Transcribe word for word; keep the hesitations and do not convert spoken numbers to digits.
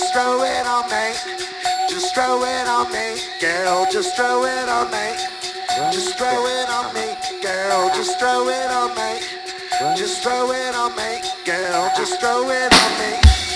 just throw it on me. Just throw it on me, girl, just throw it on me. Just throw it on me, girl, just throw it on me. Just throw it on me, girl, just throw it on me.